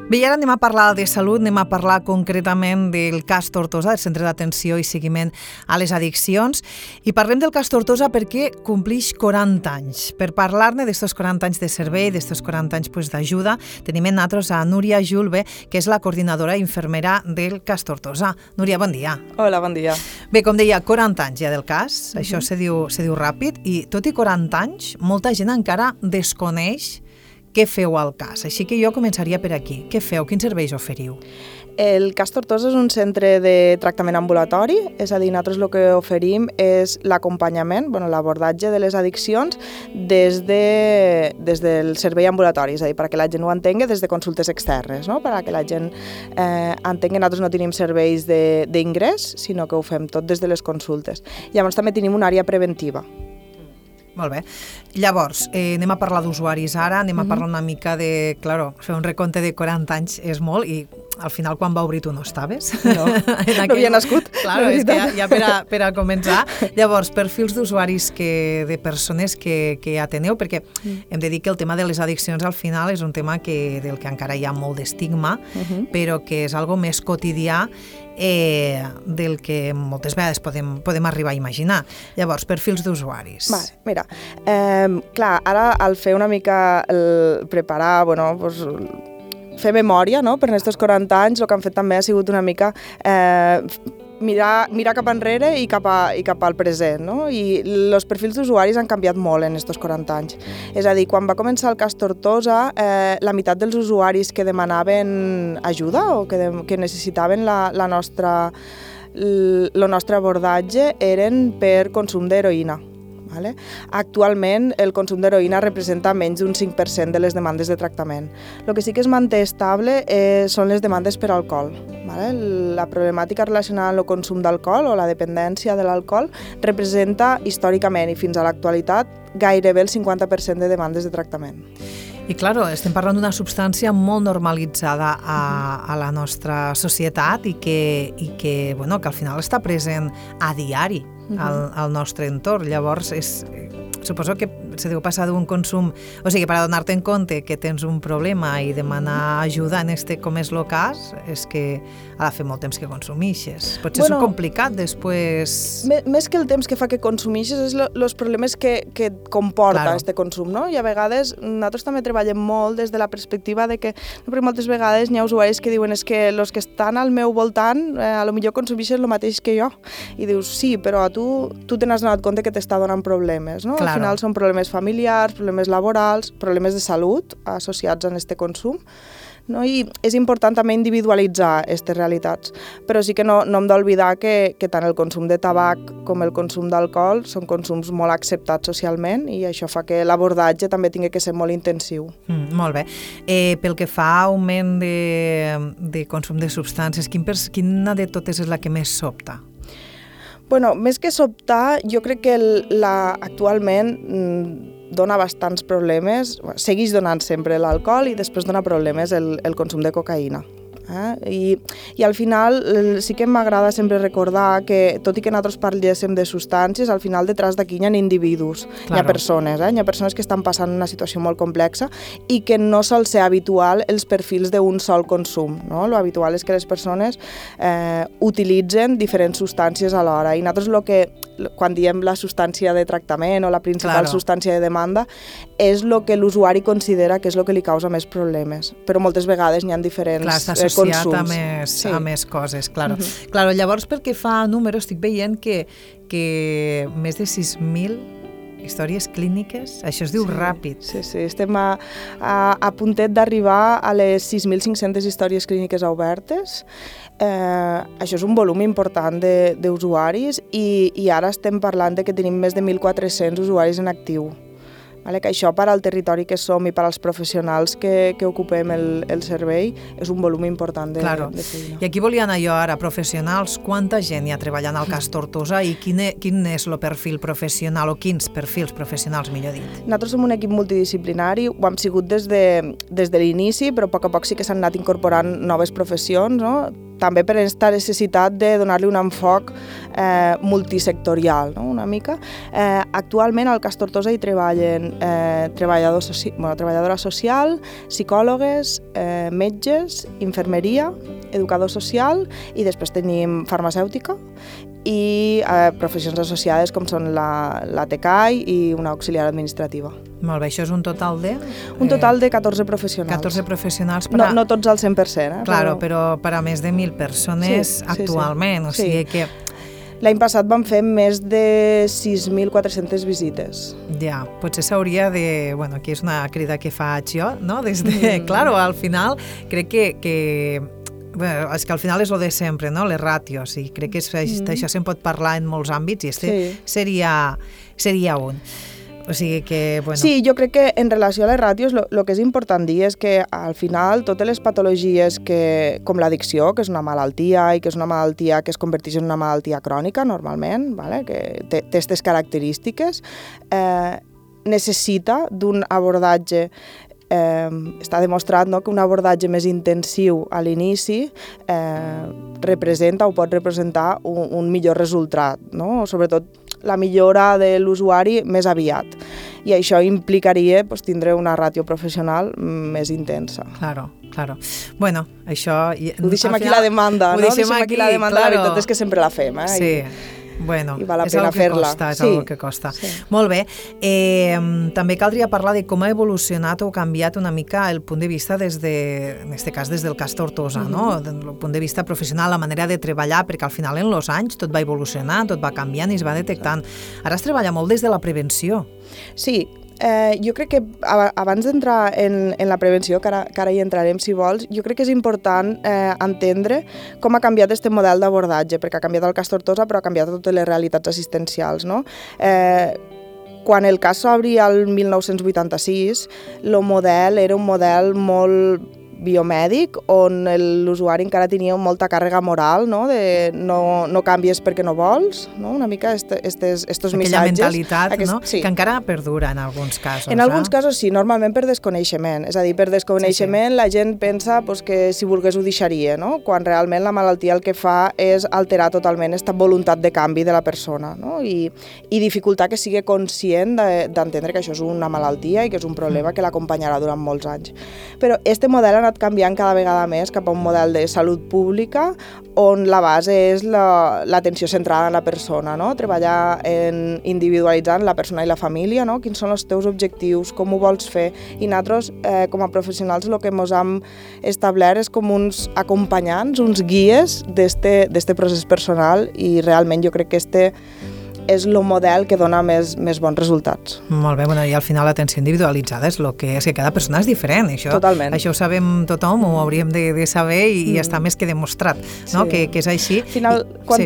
Bé, i ara anem a parlar de salut, anem a parlar concretament del cas Tortosa, del Centre d'Atenció i Seguiment a les Addiccions, i parlem del cas Tortosa perquè complix 40 anys. Per parlar-ne d'estos 40 anys de servei, d'estos 40 anys d'ajuda, tenim en nosaltres a Núria Julve, que és la coordinadora infermera del cas Tortosa. Núria, bon dia. Hola, bon dia. Bé, com deia, 40 anys ja del cas, això se diu ràpid, i tot i 40 anys, molta gent encara desconeix què feu al cas. Així que jo començaria per aquí. Què feu? Quins serveis oferiu? El cas Tortosa és un centre de tractament ambulatori, és a dir, nosaltres el que oferim és l'acompanyament, l'abordatge de les addiccions des del servei ambulatori, és a dir, perquè la gent ho entengui des de consultes externes, no? Perquè la gent entengui que nosaltres no tenim serveis d'ingrés, sinó que ho fem tot des de les consultes. Llavors també tenim una àrea preventiva. Molt bé. Llavors, anem a parlar d'usuaris ara, anem a parlar una mica de... Claro, fer un recompte de 40 anys és molt i al final quan va obrir tu no estaves. No, no havia nascut. Claro, és que ja per a començar. Llavors, perfils d'usuaris de persones que ja teneu, perquè hem de dir que el tema de les addiccions al final és un tema del que encara hi ha molt d'estigma, però que és algo més quotidià del que moltes vegades podem arribar a imaginar. Llavors, perfils d'usuaris. Vale, mira, clar, ara al fer una mica preparar, fer memòria, no? Per aquests 40 anys el que han fet també ha sigut una mica mirar cap enrere i cap al present, no? I els perfils d'usuaris han canviat molt en aquests 40 anys. És a dir, quan va començar el cas Tortosa, la meitat dels usuaris que demanaven ajuda o que necessitaven el nostre abordatge eren per consum d'heroïna. Vale? Actualment, el consum d'heroïna representa menys d'un 5% de les demandes de tractament. El que sí que es manté estable són les demandes per alcohol. Vale? La problemàtica relacionada amb el consum d'alcohol o la dependència de l'alcohol representa històricament i fins a l'actualitat gairebé el 50% de demandes de tractament. I claro, estem parlant d'una substància molt normalitzada a la nostra societat i que al final està present a diari al nostre entorn. Llavors, suposo que se deu passar d'un consum... O sigui, per adonar-te en compte que tens un problema i demanar ajuda en com és el cas, és que ha de fer molt temps que consumixes. Potser és complicat després... Més que el temps que fa que consumixes és els problemes que comporta aquest consum, no? I a vegades nosaltres també treballem molt des de la perspectiva de que moltes vegades hi ha usuaris que diuen que els que estan al meu voltant a lo millor consumeixen el mateix que jo. I dius, sí, però tu te n'has donat compte que t'està donant problemes, no? Al final són problemes familiars, problemes laborals, problemes de salut associats a aquest consum, no? I és important també individualitzar aquestes realitats, però sí que no hem d'oblidar que tant el consum de tabac com el consum d'alcohol són consums molt acceptats socialment i això fa que l'abordatge també tingui que ser molt intensiu. Molt bé. Pel que fa a augment de consum de substàncies, quina de totes és la que més sobta? Més que sobtar, jo crec que actualment dona bastants problemes, segueix donant sempre l'alcohol i després dona problemes el consum de cocaïna. I al final sí que m'agrada sempre recordar que tot i que nosaltres parléssim de substàncies, al final detrás d'aquí hi ha individus, hi ha persones, hi ha persones que estan passant una situació molt complexa i que no sol ser habitual els perfils d'un sol consum, no? Lo habitual és que les persones utilitzen diferents substàncies alhora i nosaltres quan diem la substància de tractament o la principal substància de demanda és el que l'usuari considera que és el que li causa més problemes, però moltes vegades hi ha diferents consums. A més coses, claro. Claro, llavors, pel que fa a números, estic veient que més de 6.000 històries clíniques, això es diu ràpid. Sí, estem a puntet d'arribar a les 6.500 històries clíniques obertes. Això és un volum important d'usuaris i ara estem parlant que tenim més de 1.400 usuaris en actiu. Que això per al territori que som i per als professionals que ocupem el servei és un volum important de feina. I aquí volia anar jo ara, professionals, quanta gent hi ha treballant al cas Tortosa i quin és el perfil professional o quins perfils professionals, millor dit? Nosaltres som un equip multidisciplinari, ho hem sigut des de l'inici, però a poc sí que s'han anat incorporant noves professions, no? també per aquesta necessitat de donar-li un enfoc multisectorial, no? Una mica. Actualment al Cas Tortosa hi treballen treballadora social, psicòlogues, metges, infermeria, educador social i després tenim farmacèutica i professions associades com són la TECAI i una auxiliar administrativa. Molt bé, això és un total de? Un total de 14 professionals. 14 professionals per no tots al 100%. Claro, però per a més de 1.000 persones actualment, o sigui que... L'any passat vam fer més de 6.400 visites. Ja, potser s'hauria de... Bueno, aquí és una crida que faig jo, no? Claro, al final crec que bueno, és que al final és el de sempre, no? Les ràtios, i crec que això se'n pot parlar en molts àmbits i seria un. O sigui que, bueno... Sí, jo crec que en relació a les ràtios el que és important dir és que al final totes les patologies com l'addicció, que és una malaltia i que és una malaltia que es converteix en una malaltia crònica normalment, vale? Que té aquestes característiques, necessita d'un abordatge està demostrat, no, que un abordatge més intensiu a l'inici representa o pot representar un millor resultat, no? Sobretot la millora de l'usuari més aviat. I això implicaria tindre una ràtio professional més intensa. Claro. Bueno, això... Ho deixem aquí la demanda, no? Ho deixem aquí la demanda, la veritat és que sempre la fem, Sí. Bueno, i val la pena fer-la. És el que costa. Sí. Molt bé. També caldria parlar de com ha evolucionat o canviat una mica el punt de vista en aquest cas des del Cas Tortosa, no? El punt de vista professional, la manera de treballar, perquè al final en els anys tot va evolucionar, tot va canviant i es va detectant. Ara es treballa molt des de la prevenció. Sí, jo crec que abans d'entrar en la prevenció, que ara hi entrarem si vols, jo crec que és important entendre com ha canviat aquest model d'abordatge, perquè ha canviat el Cas Tortosa però ha canviat totes les realitats assistencials, no? Quan el cas s'obri el 1986, el model era un model molt biomèdic, on l'usuari encara tenia molta càrrega moral, no? De no canvies perquè no vols, no? Una mica estos missatges. Aquella mentalitat, no? Sí. Que encara perdura en alguns casos. En alguns casos sí, normalment per desconeixement. És a dir, per desconeixement la gent pensa que si volgués ho deixaria, no? Quan realment la malaltia el que fa és alterar totalment aquesta voluntat de canvi de la persona, no? I dificultar que sigui conscient d'entendre que això és una malaltia i que és un problema que l'acompanyarà durant molts anys. Però este model ha anat canviant cada vegada més cap a un model de salut pública on la base és l'atenció centrada en la persona, no? Treballar individualitzant la persona i la família, no? Quins són els teus objectius, com ho vols fer. I nosaltres, com a professionals, el que ens hem establert és com uns acompanyants, uns guies d'este procés personal i realment jo crec que és el model que dona més bons resultats. Molt bé, bueno, i al final l'atenció individualitzada és que cada persona és diferent. Totalment. Això ho sabem tothom, ho hauríem de saber i està més que demostrat, no? Que és així. Al final, quan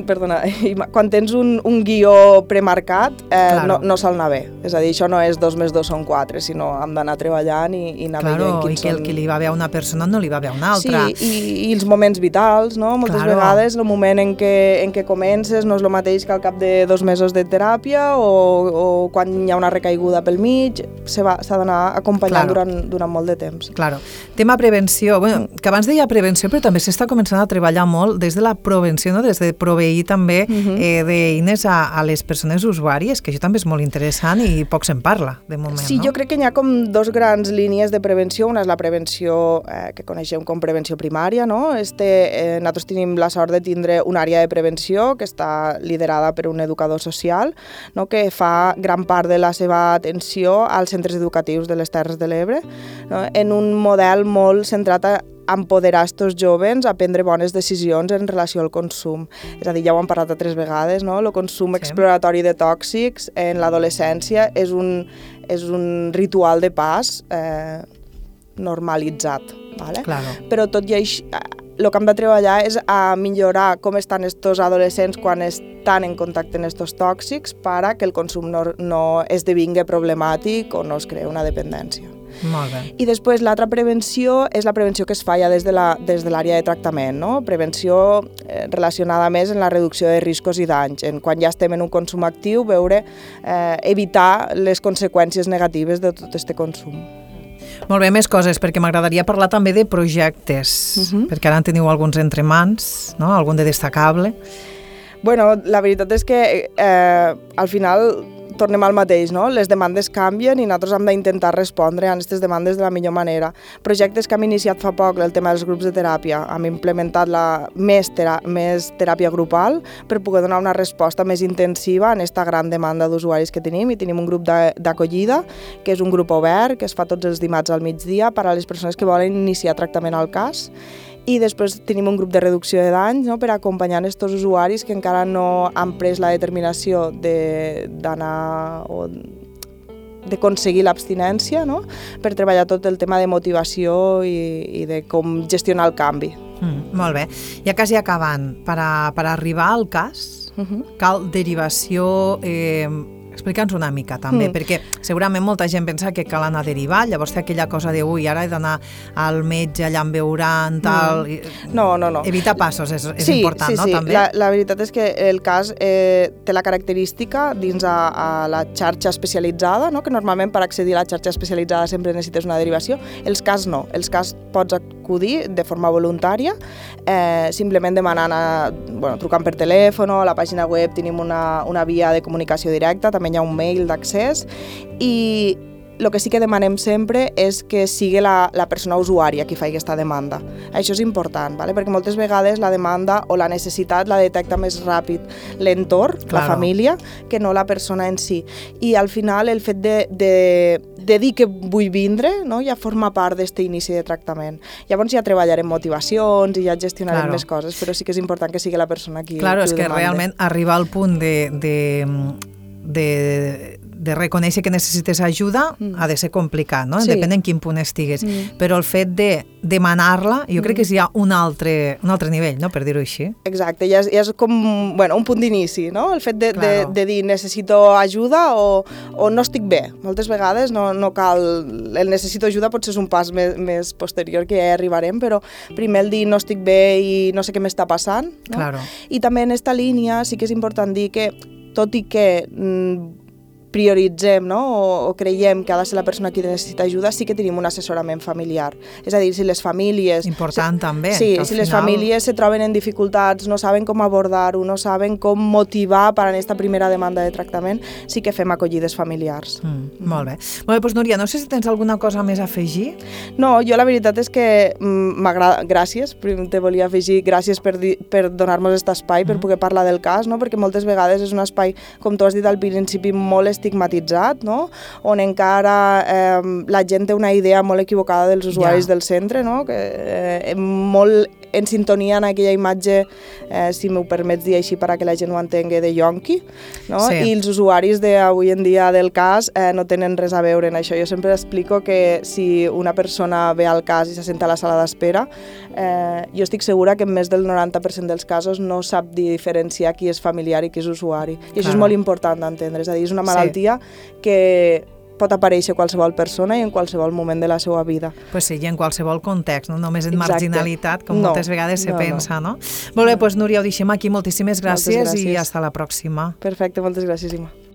tens un guió premarcat, no sol anar bé. És a dir, això no és 2 més 2 són 4, sinó hem d'anar treballant i anar veient quins són... I que el que li va bé a una persona no li va bé a una altra. Sí, i els moments vitals, no? Moltes vegades el moment en què comences no és el mateix que al cap de 2 mesos de teràpia o quan hi ha una recaiguda pel mig, s'ha d'anar acompanyant durant molt de temps. Claro. Tema prevenció, bueno, que abans deia prevenció, però també s'està començant a treballar molt des de la prevenció, no? Des de proveir també d'eines a les persones usuàries, que això també és molt interessant i poc se'n parla, de moment, sí, no? Jo crec que hi ha com 2 grans línies de prevenció. Una és la prevenció que coneixem com prevenció primària, no? Nosaltres tenim la sort de tindre una àrea de prevenció que està liderada per un educador social, no? Que fa gran part de la seva atenció als centres educatius de les Terres de l'Ebre, no? En un model molt centrat a empoderar estos jovens a prendre bones decisions en relació al consum. És a dir, ja ho hem parlat altres vegades, no? El consum exploratori de tòxics en l'adolescència és un ritual de pas normalitzat, ¿vale? Claro. Però tot i així, el que hem de treballar és a millorar com estan estos adolescents quan estan en contacte amb estos tòxics para que el consum no esdevingui problemàtic o no es creï una dependència. Molt bé. I després l'altra prevenció és la prevenció que es fa ja des de l'àrea de tractament, no? Prevenció relacionada més en la reducció de riscos i danys, quan ja estem en un consum actiu, evitar les conseqüències negatives de tot aquest consum. Molt bé, més coses, perquè m'agradaria parlar també de projectes, perquè ara en teniu alguns entre mans, no? Algun de destacable. Bueno, la veritat és que al final tornem al mateix, no? Les demandes canvien i nosaltres hem d'intentar respondre a aquestes demandes de la millor manera. Projectes que hem iniciat fa poc, el tema dels grups de teràpia, hem implementat més teràpia grupal per poder donar una resposta més intensiva a aquesta gran demanda d'usuaris que tenim, i tenim un grup d'acollida, que és un grup obert, que es fa tots els dimarts al migdia per a les persones que volen iniciar tractament al CAS. I després tenim un grup de reducció de danys, no?, per acompanyar aquests usuaris que encara no han pres la determinació d'anar o d'aconseguir l'abstinència, no?, per treballar tot el tema de motivació i de com gestionar el canvi. Molt bé. Ja quasi acabant, per arribar al CAS, cal derivació... Explica'ns una mica també, perquè segurament molta gent pensa que cal anar a derivar, llavors té aquella cosa de ui, ara he d'anar al metge, allà em veuran, tal... No. Evitar passos és important, no? També? La veritat és que el CAS té la característica dins a la xarxa especialitzada, no?, que normalment per accedir a la xarxa especialitzada sempre necessites una derivació. Els CAS no. Els CAS pots acudir de forma voluntària, simplement demanant, trucant per telèfon, a la pàgina web tenim una via de comunicació directa, també hi ha un mail d'accés, i el que sí que demanem sempre és que sigui la persona usuària qui fa aquesta demanda. Això és important, ¿vale? Perquè moltes vegades la demanda o la necessitat la detecta més ràpid l'entorn, la família, que no la persona en si. I al final el fet de dir que vull vindre, no?, ja forma part d'aquest inici de tractament. Llavors ja treballarem motivacions i ja gestionarem més coses, però sí que és important que sigui la persona qui ho demanda. És que realment arribar al punt de reconèixer que necessites ajuda ha de ser complicat, no? Depèn en quin punt estigues. Però el fet de demanar-la, jo crec que és ja un altre nivell, no?, per dir-ho així. Exacte, ja és com un punt d'inici, no? El fet de dir necessito ajuda o no estic bé. Moltes vegades no cal... El necessito ajuda potser és un pas més posterior, que ja hi arribarem, però primer el dir no estic bé i no sé què m'està passant, no? I també en aquesta línia sí que és important dir que, tot i que prioritzem, no?, o creiem que ha de ser la persona qui necessita ajuda, sí que tenim un assessorament familiar. És a dir, si les famílies... Important també. Sí, si les famílies se troben en dificultats, no saben com abordar-ho, no saben com motivar per a aquesta primera demanda de tractament, sí que fem acollides familiars. Molt bé. Doncs Núria, no sé si tens alguna cosa més a afegir? No, jo la veritat és que m'agrada... Gràcies, te volia afegir, gràcies per donar-nos aquest espai, per poder parlar del CAS, no?, perquè moltes vegades és un espai, com tu has dit al principi, molt estigmatitzat, no?, on encara la gent té una idea molt equivocada dels usuaris del centre, no?, que molt en sintonia en aquella imatge, si m'ho permets dir així per a que la gent ho entengui, de yonqui, no? I els usuaris d'avui en dia del CAS no tenen res a veure en això. Jo sempre explico que si una persona ve al CAS i se senta a la sala d'espera, jo estic segura que en més del 90% dels casos no sap diferenciar qui és familiar i qui és usuari. I això és molt important d'entendre. És a dir, és una malaltia que pot aparèixer qualsevol persona i en qualsevol moment de la seva vida. Pues sí, i en qualsevol context, no només en marginalitat, com moltes vegades se pensa, no? Molt bé, doncs Núria, ho deixem aquí. Moltíssimes gràcies i hasta la pròxima. Perfecte, moltes gràcies, Ima.